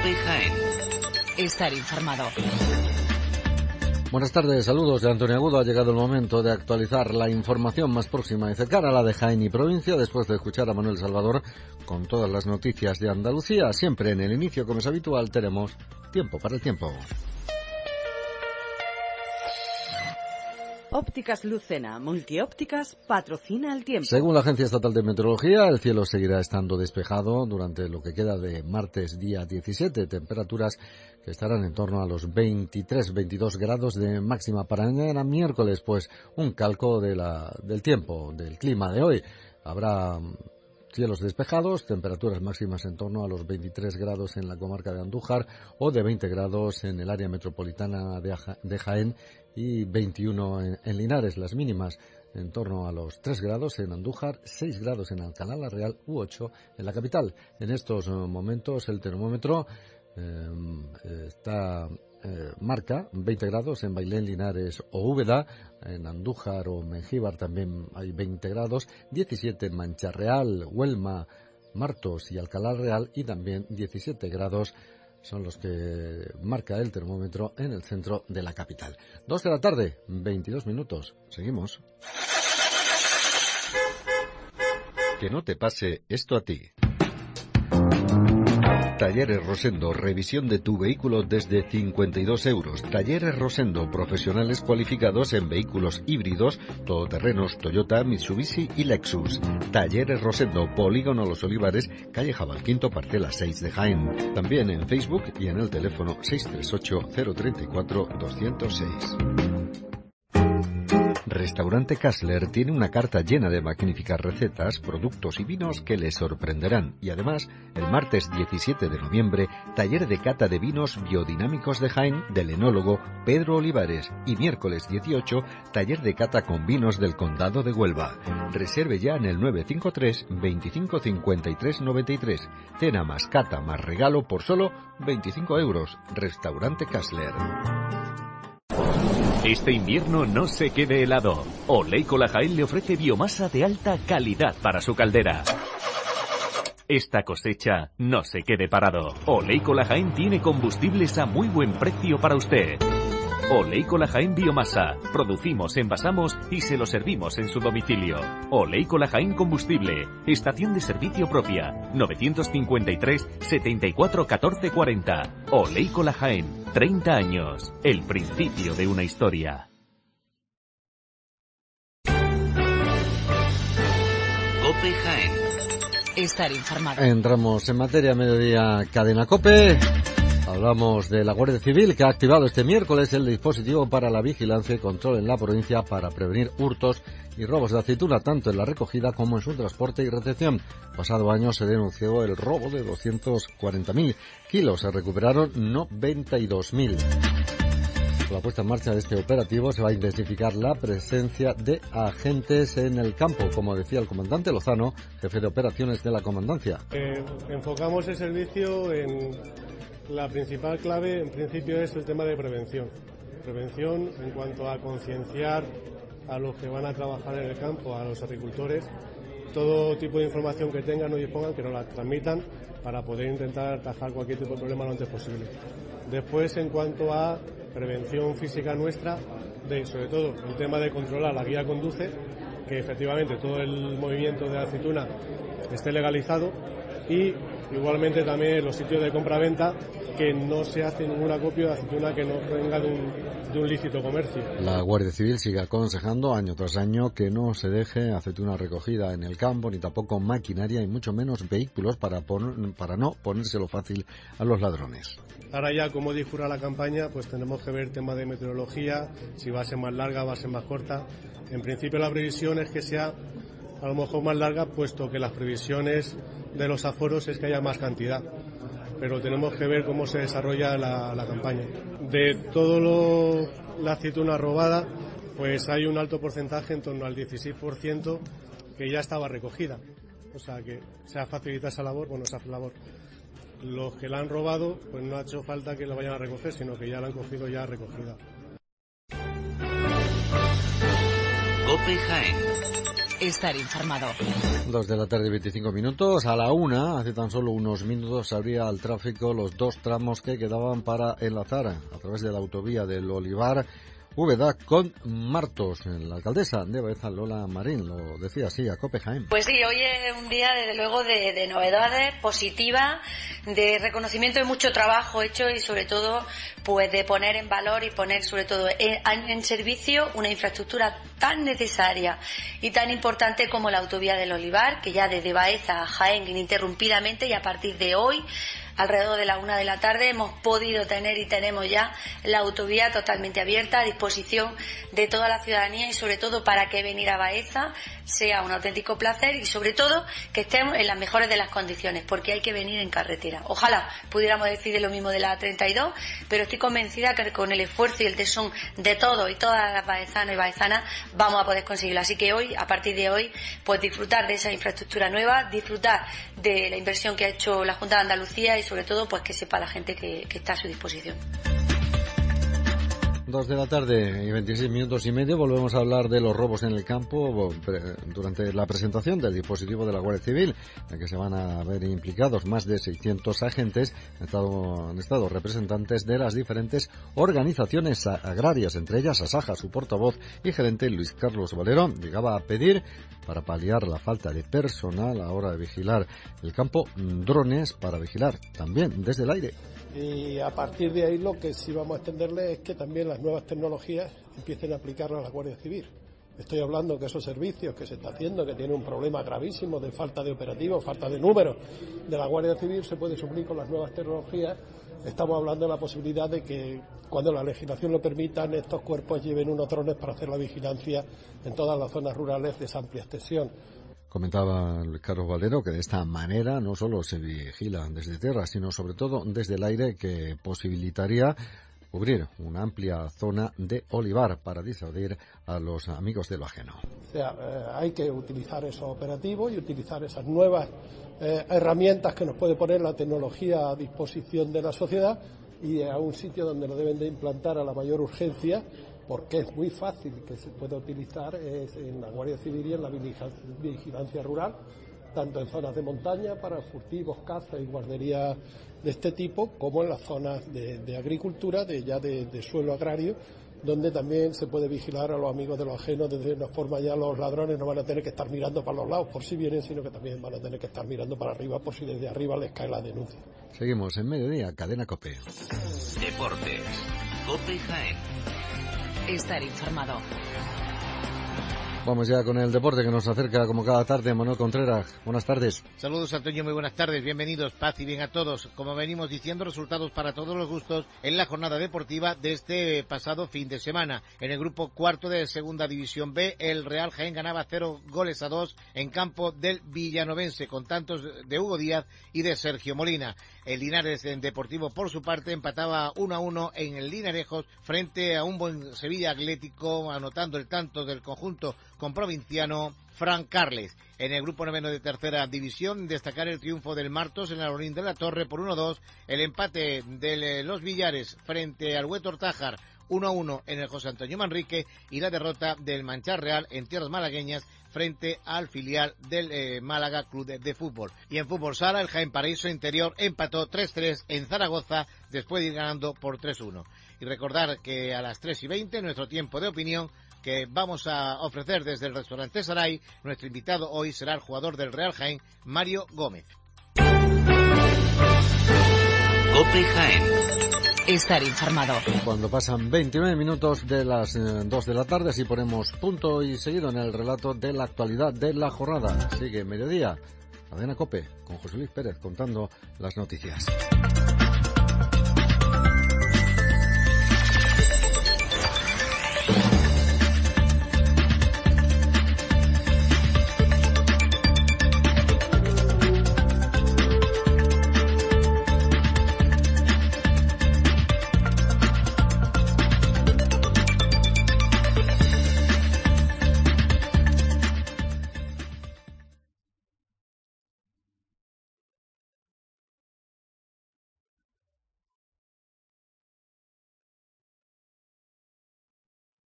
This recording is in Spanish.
COPE Jaén. Estar informado. Buenas tardes, saludos de Antonio Agudo. Ha llegado el momento de actualizar la información más próxima y cercana a la de Jaén y provincia, después de escuchar a Manuel Salvador con todas las noticias de Andalucía. Siempre en el inicio, como es habitual, tenemos tiempo para el tiempo. Ópticas Lucena, Multiópticas, patrocina el tiempo. Según la Agencia Estatal de Meteorología, el cielo seguirá estando despejado durante lo que queda de martes día 17, temperaturas que estarán en torno a los 23-22 grados de máxima. Para mañana miércoles, pues un calco del tiempo, del clima de hoy. Habrá cielos despejados, temperaturas máximas en torno a los 23 grados en la comarca de Andújar o de 20 grados en el área metropolitana de Jaén y 21 en Linares. Las mínimas en torno a los 3 grados en Andújar, 6 grados en Alcalá la Real u 8 en la capital. En estos momentos el termómetro marca 20 grados en Bailén, Linares o Úbeda. En Andújar o Mengíbar también hay 20 grados, 17 en Mancha Real, Huelma, Martos y Alcalá Real, y también 17 grados son los que marca el termómetro en el centro de la capital. 2 de la tarde, 22 minutos. Seguimos. Que no te pase esto a ti. Talleres Rosendo, revisión de tu vehículo desde 52 euros. Talleres Rosendo, profesionales cualificados en vehículos híbridos, todoterrenos, Toyota, Mitsubishi y Lexus. Talleres Rosendo, Polígono Los Olivares, calle Jabalquinto, parcela 6 de Jaén. También en Facebook y en el teléfono 638-034-206. Restaurante Kassler tiene una carta llena de magníficas recetas, productos y vinos que les sorprenderán. Y además, el martes 17 de noviembre, taller de cata de vinos biodinámicos de Jaén del enólogo Pedro Olivares. Y miércoles 18, taller de cata con vinos del Condado de Huelva. Reserve ya en el 953 25 53 93. Cena más cata más regalo por solo 25 euros. Restaurante Kassler. Este invierno no se quede helado. Oleico La Jaén le ofrece biomasa de alta calidad para su caldera. Esta cosecha no se quede parado. Oleico La Jaén tiene combustibles a muy buen precio para usted. Oleico La Jaén Biomasa. Producimos, envasamos y se lo servimos en su domicilio. Oleico La Jaén Combustible. Estación de servicio propia. 953 74 14 40. Oleico La Jaén. 30 años. El principio de una historia. COPE Jaén. Estar informado. Entramos en materia. Mediodía Cadena COPE. Hablamos de la Guardia Civil, que ha activado este miércoles el dispositivo para la vigilancia y control en la provincia para prevenir hurtos y robos de aceituna, tanto en la recogida como en su transporte y recepción. Pasado año se denunció el robo de 240.000 kilos, se recuperaron 92.000. Con la puesta en marcha de este operativo se va a intensificar la presencia de agentes en el campo, como decía el comandante Lozano, jefe de operaciones de la comandancia. Enfocamos el servicio en... La principal clave, en principio, es el tema de prevención. Prevención en cuanto a concienciar a los que van a trabajar en el campo, a los agricultores, todo tipo de información que tengan o dispongan, que nos la transmitan para poder intentar atajar cualquier tipo de problema lo antes posible. Después, en cuanto a prevención física nuestra, sobre todo el tema de controlar la guía conduce, que efectivamente todo el movimiento de aceituna esté legalizado, y igualmente también los sitios de compra-venta, que no se hace ningún acopio de aceituna que no venga de un lícito comercio. La Guardia Civil sigue aconsejando año tras año que no se deje aceituna recogida en el campo, ni tampoco maquinaria y mucho menos vehículos para no ponérselo fácil a los ladrones. Ahora ya, como discurra la campaña, pues tenemos que ver tema de meteorología, si va a ser más larga, va a ser más corta. En principio la previsión es que sea a lo mejor más larga, puesto que las previsiones de los aforos es que haya más cantidad, pero tenemos que ver cómo se desarrolla la campaña. De todo la aceituna robada, pues hay un alto porcentaje, en torno al 16%, que ya estaba recogida, o sea que se ha facilitado esa labor. Los que la han robado, pues no ha hecho falta que la vayan a recoger, sino que ya la han cogido ya recogida. COPE Jaén. Estar informado. 2:25 a la 1, hace tan solo unos minutos, se abría al tráfico los 2 tramos que quedaban para enlazar a través de la autovía del Olivar, Úbeda con Martos. La alcaldesa de Baeza, Lola Marín, lo decía así a COPE Jaén. Pues sí, hoy es un día desde luego de novedades positivas, de reconocimiento de mucho trabajo hecho y sobre todo pues de poner en valor y poner sobre todo en servicio una infraestructura tan necesaria y tan importante como la autovía del Olivar, que ya desde Baeza a Jaén ininterrumpidamente, y a partir de hoy alrededor de la 1 de la tarde hemos podido tener y tenemos ya la autovía totalmente abierta a disposición de toda la ciudadanía, y sobre todo para que venir a Baeza sea un auténtico placer y sobre todo que estemos en las mejores de las condiciones, porque hay que venir en carretera. Ojalá pudiéramos decir de lo mismo de la A32, pero estoy convencida que con el esfuerzo y el tesón de todos y todas las baezanos y baezanas vamos a poder conseguirlo. Así que hoy, a partir de hoy, pues disfrutar de esa infraestructura nueva, disfrutar de la inversión que ha hecho la Junta de Andalucía y sobre todo pues que sepa la gente que está a su disposición. 2:26 volvemos a hablar de los robos en el campo durante la presentación del dispositivo de la Guardia Civil, en el que se van a ver implicados más de 600 agentes. Han estado representantes de las diferentes organizaciones agrarias, entre ellas Asaja. Su portavoz y gerente Luis Carlos Valero llegaba a pedir, para paliar la falta de personal a la hora de vigilar el campo, drones para vigilar también desde el aire. Y a partir de ahí lo que sí vamos a extenderle es que también las nuevas tecnologías empiecen a aplicarlas a la Guardia Civil. Estoy hablando que esos servicios que se está haciendo, que tiene un problema gravísimo de falta de operativos, falta de números de la Guardia Civil, se puede suplir con las nuevas tecnologías. Estamos hablando de la posibilidad de que, cuando la legislación lo permita, estos cuerpos lleven unos drones para hacer la vigilancia en todas las zonas rurales de esa amplia extensión. Comentaba Carlos Valero que de esta manera no solo se vigila desde tierra, sino sobre todo desde el aire, que posibilitaría cubrir una amplia zona de olivar para disuadir a los amigos de lo ajeno. O sea, hay que utilizar esos operativos y utilizar esas nuevas herramientas que nos puede poner la tecnología a disposición de la sociedad, y a un sitio donde lo deben de implantar a la mayor urgencia, porque es muy fácil que se pueda utilizar, es en la Guardia Civil y en la vigilancia rural, tanto en zonas de montaña para furtivos, caza y guarderías de este tipo, como en las zonas de agricultura, de suelo agrario, donde también se puede vigilar a los amigos de los ajenos. De una forma ya los ladrones no van a tener que estar mirando para los lados por si vienen, sino que también van a tener que estar mirando para arriba por si desde arriba les cae la denuncia. Seguimos en Mediodía, Cadena COPE. Deportes, COPE Jaén. Estar informado. Vamos ya con el deporte, que nos acerca como cada tarde Manuel Contreras. Buenas tardes. Saludos, Antonio, muy buenas tardes, bienvenidos, paz y bien a todos. Como venimos diciendo, resultados para todos los gustos en la jornada deportiva de este pasado fin de semana. En el grupo cuarto de Segunda División B, el Real Jaén ganaba 0-2 en campo del Villanovense, con tantos de Hugo Díaz y de Sergio Molina. El Linares Deportivo, por su parte, empataba 1-1 en el Linarejos frente a un buen Sevilla Atlético, anotando el tanto del conjunto comprovinciano Fran Carles. En el grupo noveno de Tercera División, destacar el triunfo del Martos en el Alaurín de la Torre por 1-2, el empate de los Villares frente al Huétor Tájar 1-1 en el José Antonio Manrique, y la derrota del Manchar Real en tierras malagueñas frente al filial del Málaga Club de Fútbol. Y en fútbol sala, el Jaén Paraíso Interior empató 3-3 en Zaragoza después de ir ganando por 3-1. Y recordar que a las 3:20, nuestro tiempo de opinión, que vamos a ofrecer desde el restaurante Saray. Nuestro invitado hoy será el jugador del Real Jaén, Mario Gómez. COPE Jaén. Estar informado. Cuando pasan 29 minutos de las 2 de la tarde, así ponemos punto y seguido en el relato de la actualidad de la jornada. Sigue Mediodía, Cadena COPE, con José Luis Pérez contando las noticias.